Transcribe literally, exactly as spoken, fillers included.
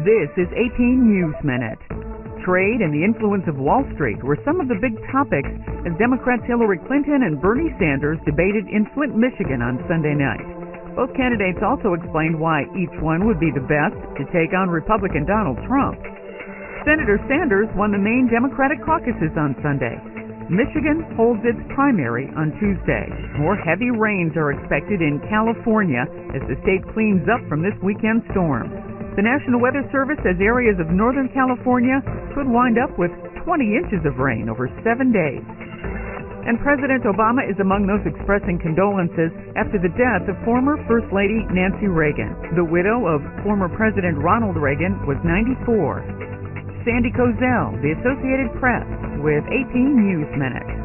This is eighteen News Minute. Trade and the influence of Wall Street were some of the big topics as Democrats Hillary Clinton and Bernie Sanders debated in Flint, Michigan on Sunday night. Both candidates also explained why each one would be the best to take on Republican Donald Trump. Senator Sanders won the main Democratic caucuses on Sunday. Michigan holds its primary on Tuesday. More heavy rains are expected in California as the state cleans up from this weekend's storms. The National Weather Service says areas of Northern California could wind up with twenty inches of rain over seven days. And President Obama is among those expressing condolences after the death of former First Lady Nancy Reagan. The widow of former President Ronald Reagan was ninety-four. Sandy Kozel, The Associated Press, with eighteen News Minute.